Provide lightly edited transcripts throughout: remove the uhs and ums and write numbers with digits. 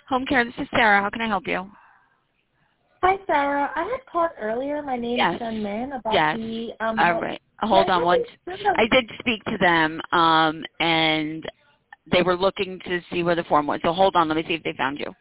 Home care, this is Sarah. How can I help you? Hi, Sarah. I had called earlier. My name is Yes. Shanman about Yes. the All right. Hold on one. I did speak to them, and they were looking to see where the form was. So hold on. Let me see if they found you.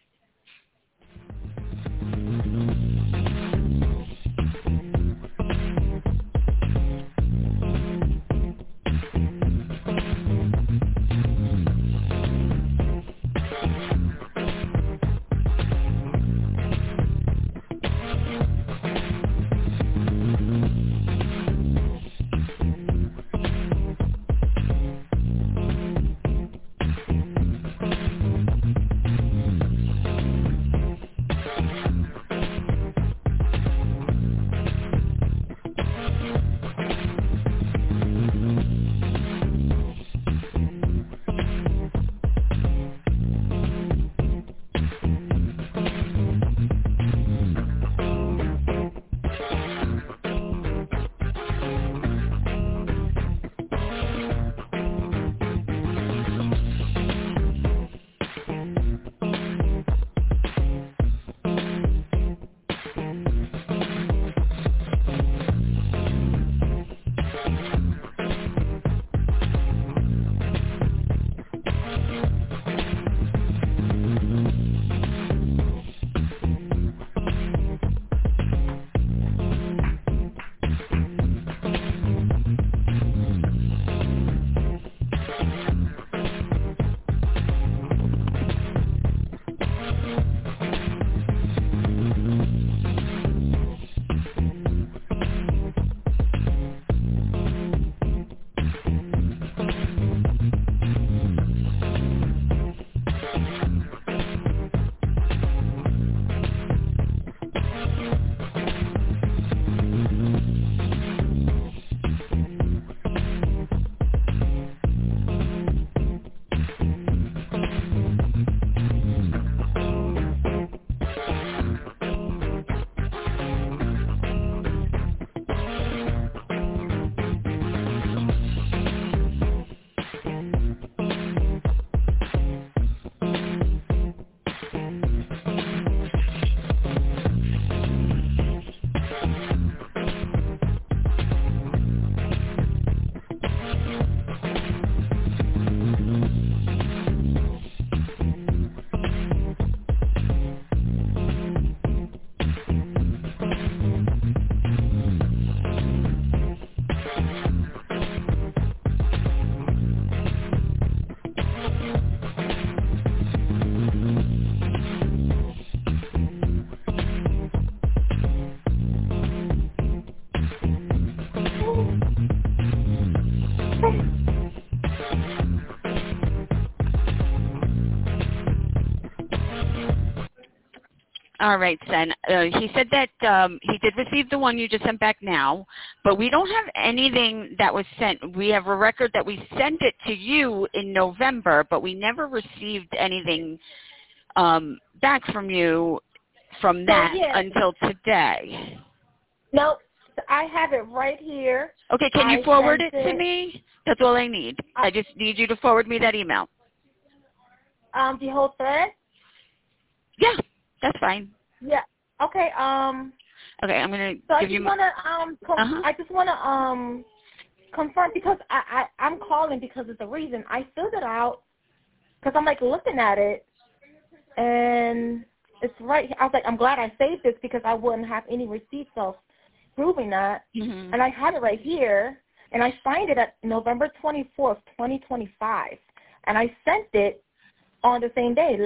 All right, Sen. He said that he did receive the one you just sent back now, but we don't have anything that was sent. We have a record that we sent it to you in November, but we never received anything back from you from that until today. Nope. I have it right here. Okay, can you forward it to me? That's all I need. I just need you to forward me that email. The whole thread? Yeah, that's fine. Yeah. Okay. Okay, I'm gonna give you. I just wanna confirm because I'm calling because of the reason I filled it out because I'm like looking at it and it's right. I was like, I'm glad I saved this because I wouldn't have any receipts of proving that, and I have it right here, and I signed it at November 24th, 2025, and I sent it on the same day,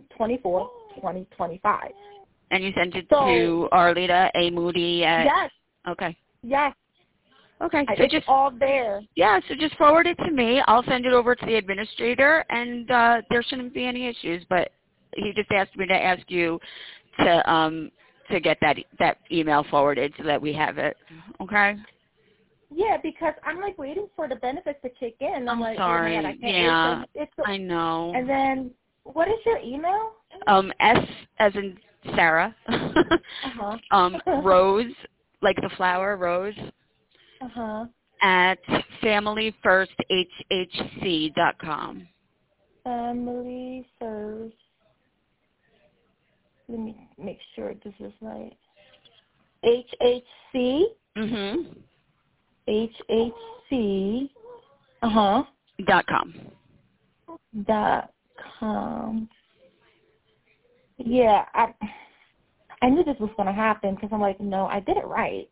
11/24/2025. And you sent it to Arlita A. Moody at... Yes. Okay. Yes. Okay. So it's just all there. Yeah, so just forward it to me. I'll send it over to the administrator, and there shouldn't be any issues, but he just asked me to ask you to get that email forwarded so that we have it. Okay? Yeah, because I'm like waiting for the benefits to kick in. I'm like, sorry. Oh my God, I can't wait. I know. And then, what is your email? S as in Sarah. Rose, like the flower, Rose. At familyfirsthhc.com. Familyfirst. let me make sure this is right. HHC. HHC. .com. .com. Yeah, I knew this was going to happen because I'm like, no, I did it right.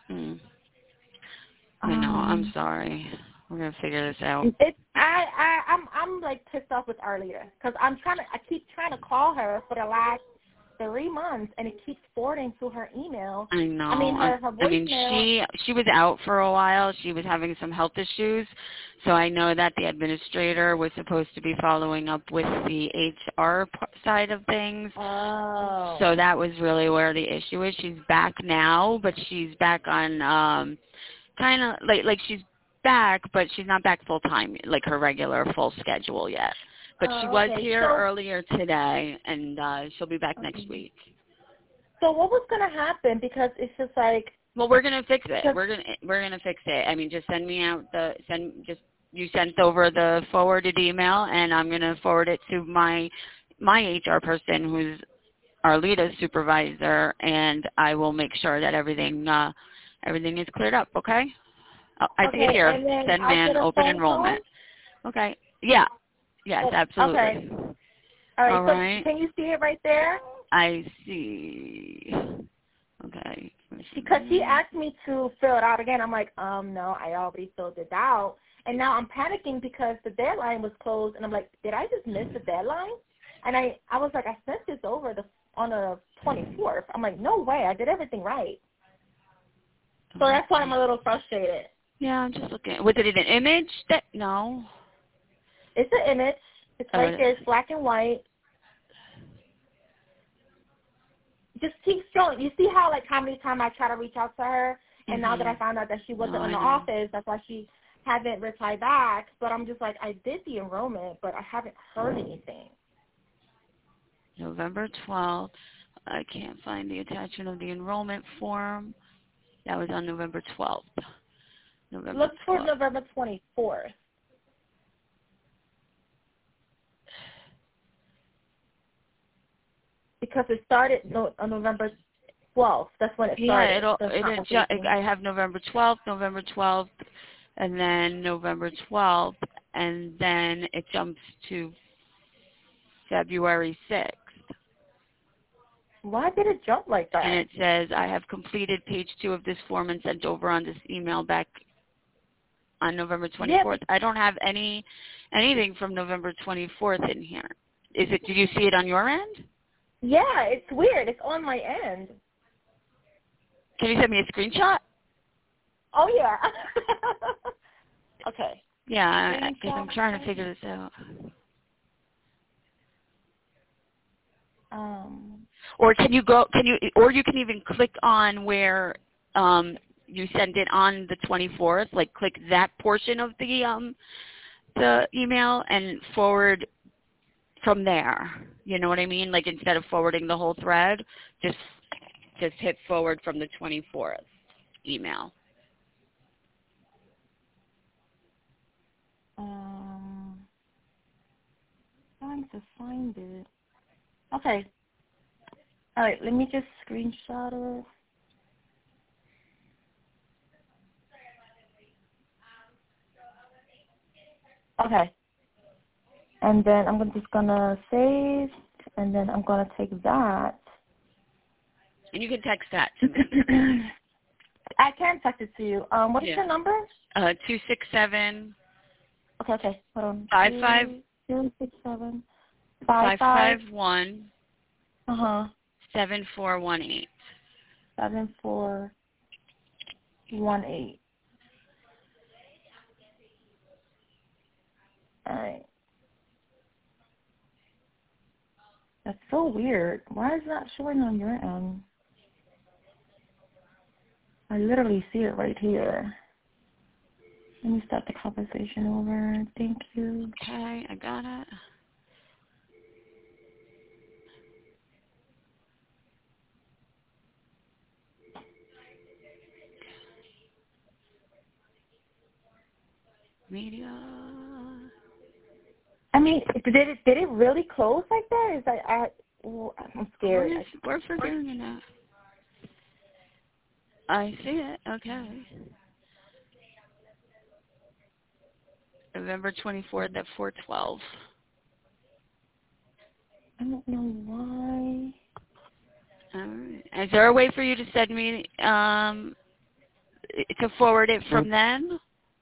I know. I'm sorry. We're gonna figure this out. I'm like pissed off with our leader because I keep trying to call her for the last 3 months and it keeps forwarding to her email. I know. Her voicemail. She was out for a while. She was having some health issues, so I know that the administrator was supposed to be following up with the HR side of things. Oh. So that was really where the issue is. She's back now, but she's back on kind of like she's back, but she's not back full time, like her regular full schedule yet. But she was here earlier today, and she'll be back next week. So what was going to happen? Because it's just like. Well, we're gonna fix it. We're gonna fix it. I mean, just send me out you sent over the forwarded email, and I'm gonna forward it to my HR person, who's our Lita's supervisor, and I will make sure that everything is cleared up. Okay. I see it here. Send man, open enrollment. Okay. Yeah. Yes, absolutely. Okay. All right. Can you see it right there? I see. Okay. Because she asked me to fill it out again. I'm like, no, I already filled it out. And now I'm panicking because the deadline was closed. And I'm like, did I just miss the deadline? And I was like, I sent this over on the 24th. I'm like, no way. I did everything right. So that's why I'm a little frustrated. Yeah, I'm just looking. Was it an image? No. It's an image. It's right there. It's black and white. Just keep showing. You see how many times I try to reach out to her, and now that I found out that she wasn't in the office, that's why she haven't replied back. But I'm just like, I did the enrollment, but I haven't heard anything. November 12th. I can't find the attachment of the enrollment form. That was on November 12th. Look for November 24th. Because it started on November 12th. That's when it started. Yeah, I have November 12th, and then November 12th, and then it jumps to February 6th. Why did it jump like that? And it says, I have completed page 2 of this form and sent over on this email back on November 24th. Yeah. I don't have anything from November 24th in here. Did you see it on your end? Yeah, it's weird. It's on my end. Can you send me a screenshot? Oh, yeah. Okay. Yeah, because I'm trying to figure this out. Or you can even click on where you send it on the 24th, like click that portion of the email and forward from there. You know what I mean? Like instead of forwarding the whole thread, just hit forward from the 24th email. Trying to find it. Okay. All right, let me just screenshot it. Okay. And then I'm just going to save, and then I'm going to take that. And you can text that to me. I can text it to you. What is your number? 267. Okay. Hold on. 267. 551. 7418. 7418. All right. That's so weird. Why is that showing on your end? I literally see it right here. Let me start the conversation over. Thank you. Okay, I got it. Media. I mean, did it really close like that? Ooh, I'm scared. We're figuring it out. I see it. Okay. November 24th at 4:12. I don't know why. All right. Is there a way for you to send me to forward it from them?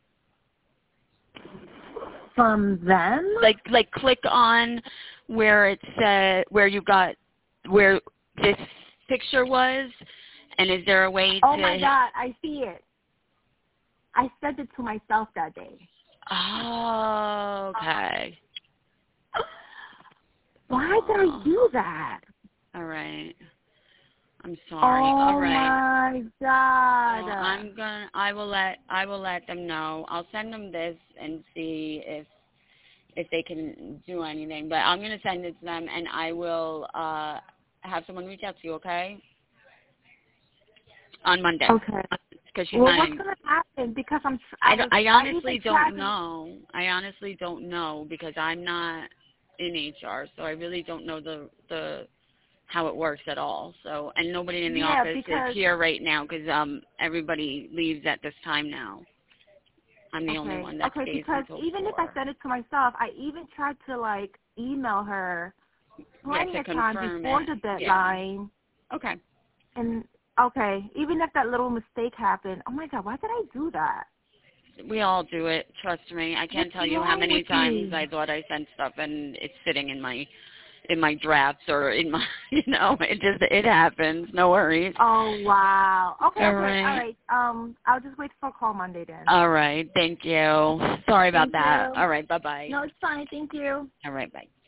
From them? Like click on where it said where this picture was, and is there a way to? Oh my God, I see it. I sent it to myself that day. Oh, okay. Why did I do that? All right. I'm sorry. All right. Oh my God. Well, I will let them know. I'll send them this and see if they can do anything. But I'm gonna send it to them, and I will have someone reach out to you. Okay? On Monday. Okay. Because she's well, not. what's gonna happen? Because I honestly don't know. I honestly don't know because I'm not in HR, so I really don't know the how it works at all. So, and nobody in the office is here right now because everybody leaves at this time now. I'm the only one that stays because until even 4. if I send it to myself, I even tried to email her plenty of time before the deadline. Yeah. Okay. And even if that little mistake happened, oh my God, why did I do that? We all do it. Trust me. I can't tell you how many times I thought I sent stuff and it's sitting in my drafts or in my, it happens. No worries. Oh, wow. Okay, all right. right. All right. I'll just wait for a call Monday then. All right. Thank you. Sorry about that. You. All right. Bye-bye. No, it's fine. Thank you. All right. Bye.